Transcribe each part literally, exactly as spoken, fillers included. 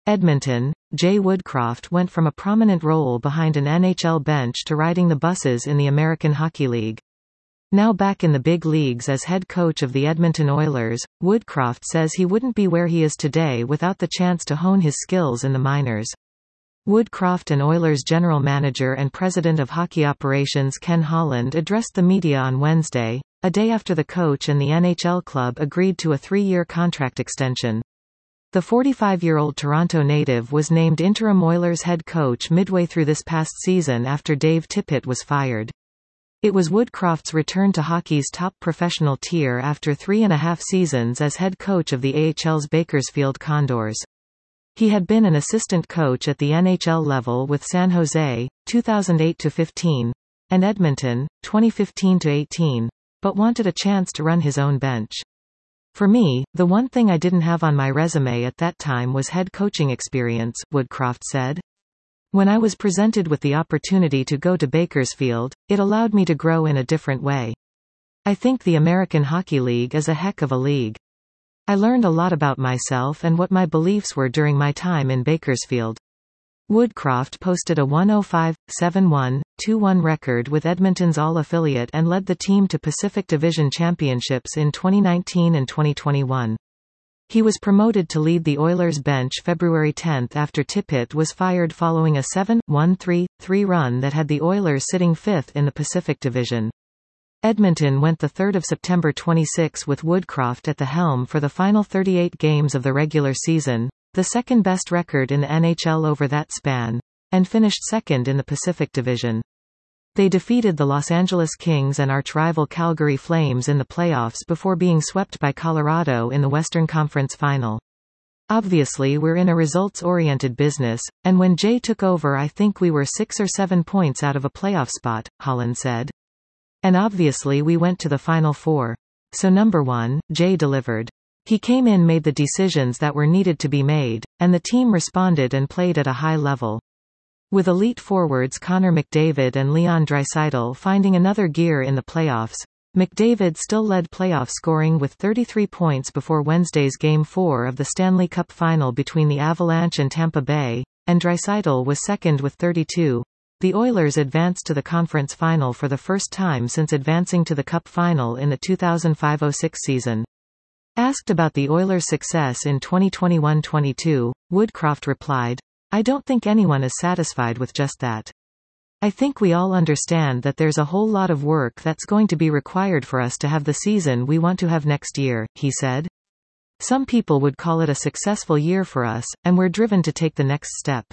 Edmonton, Jay Woodcroft went from a prominent role behind an N H L bench to riding the buses in the American Hockey League. Now back in the big leagues as head coach of the Edmonton Oilers, Woodcroft says he wouldn't be where he is today without the chance to hone his skills in the minors. Woodcroft and Oilers general manager and president of hockey operations Ken Holland addressed the media on Wednesday, a day after the coach and the N H L club agreed to a three-year contract extension. The forty-five-year-old Toronto native was named interim Oilers head coach midway through this past season after Dave Tippett was fired. It was Woodcroft's return to hockey's top professional tier after three and a half seasons as head coach of the A H L's Bakersfield Condors. He had been an assistant coach at the N H L level with San Jose, two thousand eight to fifteen, and Edmonton, twenty fifteen to eighteen, but wanted a chance to run his own bench. For me, the one thing I didn't have on my resume at that time was head coaching experience, Woodcroft said. When I was presented with the opportunity to go to Bakersfield, it allowed me to grow in a different way. I think the American Hockey League is a heck of a league. I learned a lot about myself and what my beliefs were during my time in Bakersfield. Woodcroft posted a one oh five, seven one, two one record with Edmonton's All-Affiliate and led the team to Pacific Division championships in twenty nineteen and twenty twenty-one. He was promoted to lead the Oilers bench February tenth after Tippett was fired following a seven one three three run that had the Oilers sitting fifth in the Pacific Division. Edmonton went the third of September twenty-sixth with Woodcroft at the helm for the final thirty-eight games of the regular season, the second-best record in the N H L over that span, and finished second in the Pacific Division. They defeated the Los Angeles Kings and arch-rival Calgary Flames in the playoffs before being swept by Colorado in the Western Conference Final. Obviously we're in a results-oriented business, and when Jay took over I think we were six or seven points out of a playoff spot, Holland said. And obviously we went to the Final Four. So number one, Jay delivered. He came in, made the decisions that were needed to be made, and the team responded and played at a high level. With elite forwards Connor McDavid and Leon Draisaitl finding another gear in the playoffs, McDavid still led playoff scoring with thirty-three points before Wednesday's Game four of the Stanley Cup Final between the Avalanche and Tampa Bay, and Draisaitl was second with thirty-two. The Oilers advanced to the conference final for the first time since advancing to the Cup Final in the two thousand five oh six season. Asked about the Oilers' success in twenty twenty-one twenty-two, Woodcroft replied, "I don't think anyone is satisfied with just that. I think we all understand that there's a whole lot of work that's going to be required for us to have the season we want to have next year," he said. "Some people would call it a successful year for us, and we're driven to take the next step.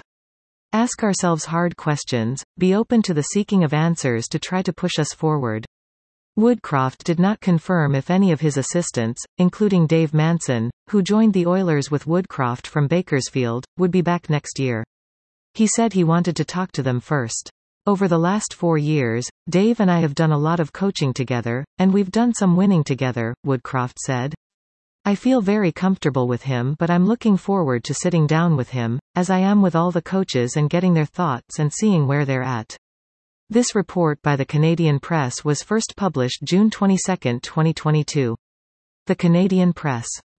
Ask ourselves hard questions, be open to the seeking of answers to try to push us forward." Woodcroft did not confirm if any of his assistants, including Dave Manson, who joined the Oilers with Woodcroft from Bakersfield, would be back next year. He said he wanted to talk to them first. "Over the last four years, Dave and I have done a lot of coaching together, and we've done some winning together," Woodcroft said. "I feel very comfortable with him, but I'm looking forward to sitting down with him, as I am with all the coaches, and getting their thoughts and seeing where they're at." This report by the Canadian Press was first published June twenty-second twenty twenty-two. The Canadian Press.